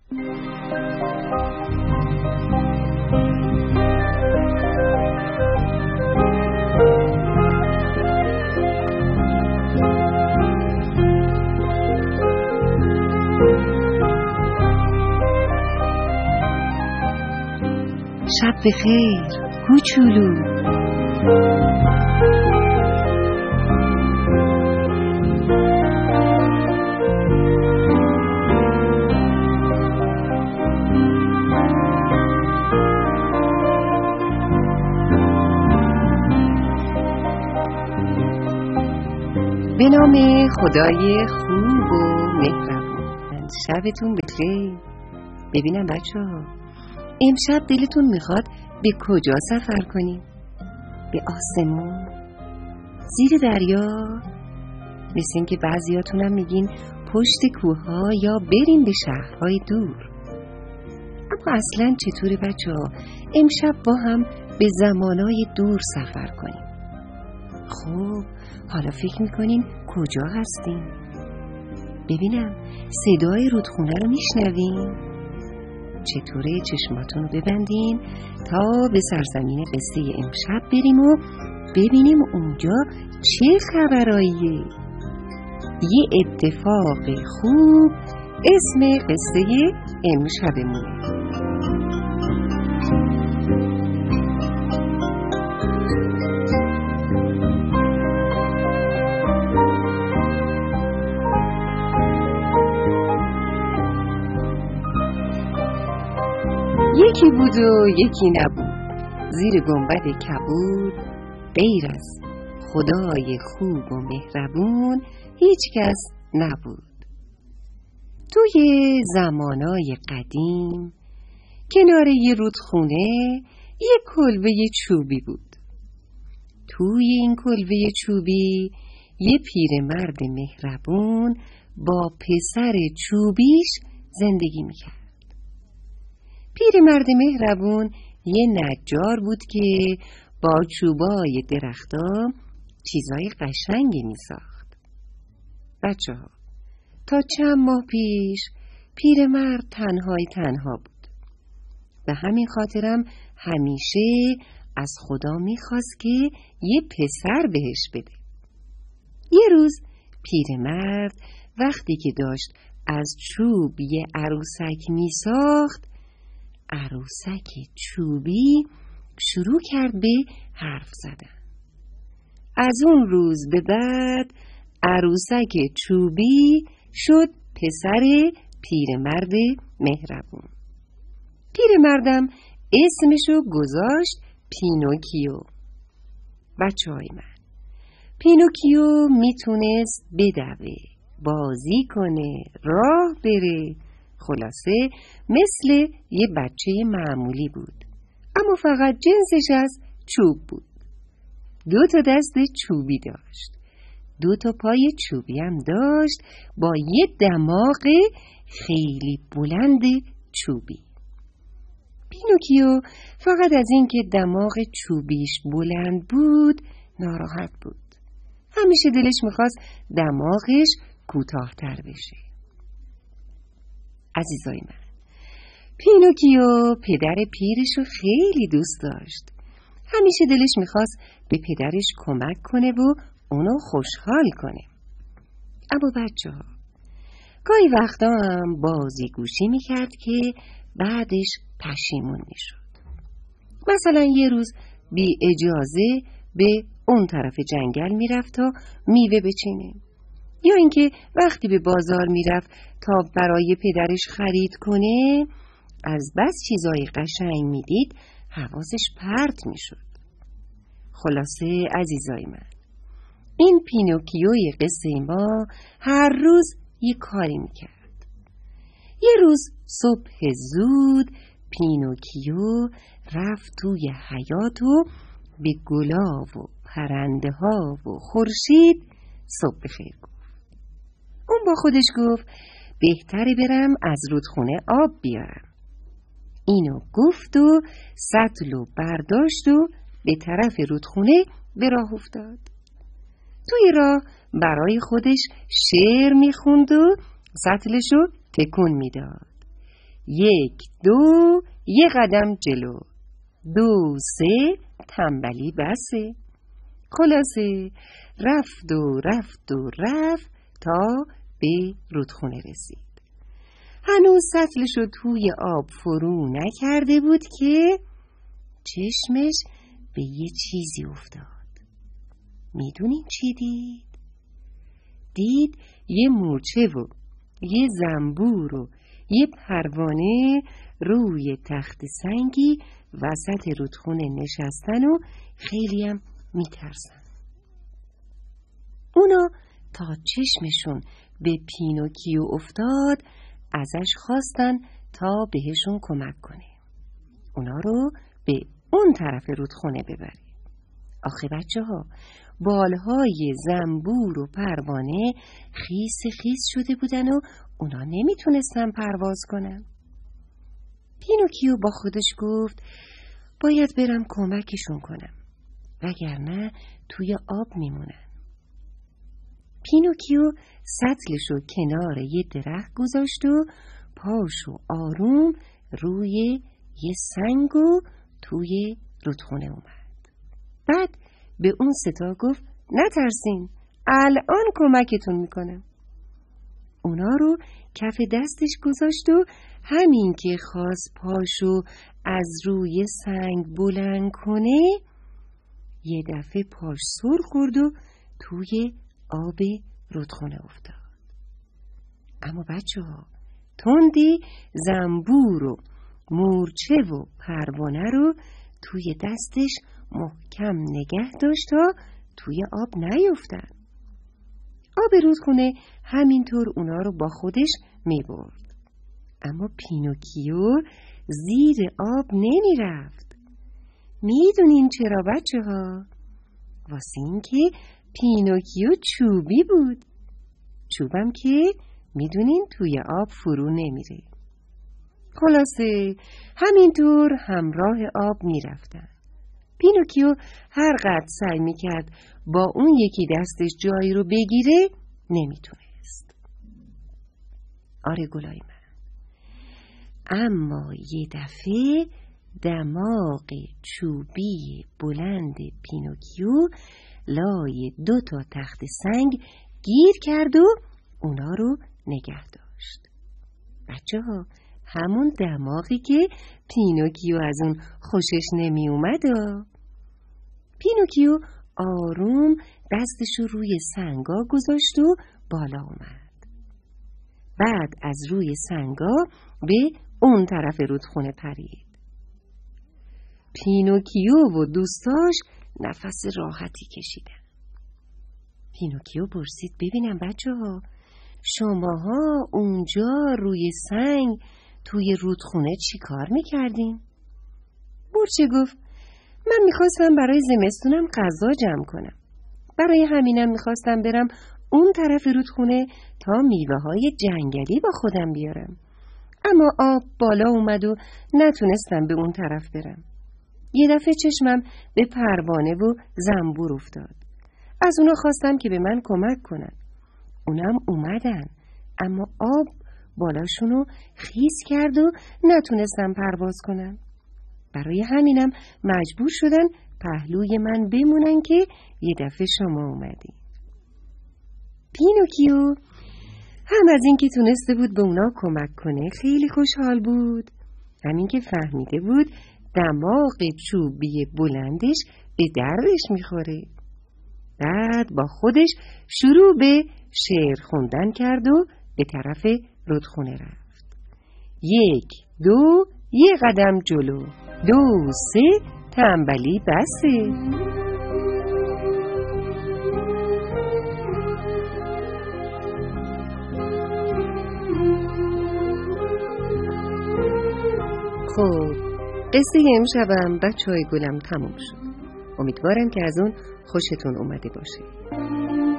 شب بخیر کوچولو. به نام خدای خوب و مهربون. شبتون بخیر. ببینم بچه‌ها، امشب دلتون میخواد به کجا سفر کنیم؟ به آسمون؟ زیر دریا؟ مثل این که بعضیاتونم میگین پشت کوه‌ها یا بریم به شهرهای دور. اما اصلاً چطوره بچه‌ها امشب با هم به زمانای دور سفر کنیم؟ خب حالا فکر میکنین کجا هستیم؟ ببینم صدای رودخونه رو میشنوین؟ چطوره چشماتون رو ببندین تا به سرزمین قصه امشب بریم و ببینیم اونجا چه خبراییه. یه اتفاق خوب اسم قصه امشبمونه. یکی بود و یکی نبود، زیر گنبد کبود، غیر از خدای خوب و مهربون هیچ کس نبود. توی زمانای قدیم کنار یه رودخونه یه کلبه چوبی بود. توی این کلبه چوبی یه پیرمرد مهربون با پسر چوبیش زندگی میکرد. پیرمرد مهربون یه نجار بود که با چوبای درختا چیزای قشنگی میساخت. بچه‌ها، تا چند ماه پیش پیرمرد تنها بود. به همین خاطرم همیشه از خدا میخواست که یه پسر بهش بده. یه روز پیرمرد وقتی که داشت از چوب یه عروسک میساخت، عروسک چوبی شروع کرد به حرف زدن. از اون روز به بعد عروسک چوبی شد پسر پیرمرد مهربون. پیرمردم اسمشو گذاشت پینوکیو. بچه‌های من، پینوکیو میتونست بدوه، بازی کنه، راه بره، خلاصه مثل یه بچه معمولی بود، اما فقط جنسش از چوب بود. 2 دست چوبی داشت، 2 پای چوبی هم داشت با یه دماغ خیلی بلند چوبی. پینوکیو فقط از این که دماغ چوبیش بلند بود ناراحت بود. همیشه دلش میخواست دماغش کوتاه‌تر بشه. عزیزای من، پینوکیو پدر پیرشو خیلی دوست داشت. همیشه دلش میخواست به پدرش کمک کنه و اونو خوشحال کنه. اما بچه‌ها، گاهی وقتا هم بازیگوشی میکرد که بعدش پشیمون میشد. مثلا یه روز بی اجازه به اون طرف جنگل میرفت تا میوه بچینه، یا اینکه وقتی به بازار میرفت تا برای پدرش خرید کنه، از بس چیزای قشنگ میدید حواسش پرت میشد. خلاصه عزیزای من، این پینوکیوی قصه ما هر روز یه کاری میکرد. یه روز صبح زود پینوکیو رفت توی حیاط و به گلا و پرنده ها و خورشید صبح بخیر گفت. اون با خودش گفت بهتره برم از رودخونه آب بیارم. اینو گفت و سطلو برداشت و به طرف رودخونه به راه افتاد. توی راه برای خودش شعر میخوند و سطلشو تکون میداد. 1 2 1 قدم جلو، 2 3 تنبلی بسه. خلاصه رفت و رفت و رفت تا به رودخونه رسید. هنوز سطلشو توی آب فرو نکرده بود که چشمش به یه چیزی افتاد. میدونین چی دید؟ دید یه مورچه و یه زنبور و یه پروانه روی تخت سنگی وسط رودخونه نشستن و خیلی هم میترسن. اونا تا چشمشون به پینوکیو افتاد ازش خواستن تا بهشون کمک کنه، اونا رو به اون طرف رودخونه ببره. آخه بچه ها، بالهای زنبور و پروانه خیس خیس شده بودن و اونا نمیتونستن پرواز کنن. پینوکیو با خودش گفت باید برم کمکشون کنم، وگرنه توی آب میمونن. پینوکیو سطلشو کنار یه درخت گذاشت و پاشو آروم روی یه سنگ و توی رودخونه اومد. بعد به اون ستا گفت نترسین، الان کمکتون میکنم. اونا رو کف دستش گذاشت و همین که خواست پاشو از روی سنگ بلند کنه یه دفعه پاش سر خورد و توی آب رودخونه افتاد. اما بچه ها، تندی زنبور و مورچه و پروانه رو توی دستش محکم نگه داشت تا توی آب نیفتن. آب رودخونه همینطور اونا رو با خودش می برد. اما پینوکیو زیر آب نمی رفت. میدونین چرا بچه ها؟ واسه این که پینوکیو چوبی بود. چوبم که میدونین توی آب فرو نمیره. خلاصه همینطور همراه آب میرفتن. پینوکیو هر قدر سعی میکرد با اون یکی دستش جایی رو بگیره نمیتونست. آره گلای من. اما یه دفعه دماغ چوبی بلند پینوکیو لای 2 تخت سنگ گیر کرد و اونا رو نگه داشت. بچه ها، همون دماغی که پینوکیو از اون خوشش نمی اومد. پینوکیو آروم دستشو روی سنگا گذاشت و بالا اومد. بعد از روی سنگا به اون طرف رودخونه پرید. پینوکیو و دوستاش نفس راحتی کشیدن. پینوکیو پرسید ببینم بچه ها، شماها اونجا روی سنگ توی رودخونه چی کار میکردین؟ مورچه گفت من میخواستم برای زمستونم غذا جمع کنم. برای همینم میخواستم برم اون طرف رودخونه تا میوه های جنگلی با خودم بیارم. اما آب بالا اومد و نتونستم به اون طرف برم. یه دفعه چشمم به پروانه و زنبور افتاد. از اونا خواستم که به من کمک کنن. اونم اومدن، اما آب بالاشونو خیس کرد و نتونستم پرواز کنم. برای همینم مجبور شدن پهلوی من بمونن که یه دفعه شما اومدین. پینوکیو هم از این که تونسته بود به اونا کمک کنه خیلی خوشحال بود، همین که فهمیده بود دماغ چوبی بلندش به دردش میخوره. بعد با خودش شروع به شعر خوندن کرد و به طرف رودخونه رفت. 1 2 1 قدم جلو، 2 3 تنبلی بسه. خب قصه امشبم بچه‌های گلم تموم شد. امیدوارم که از اون خوشتون اومده باشه.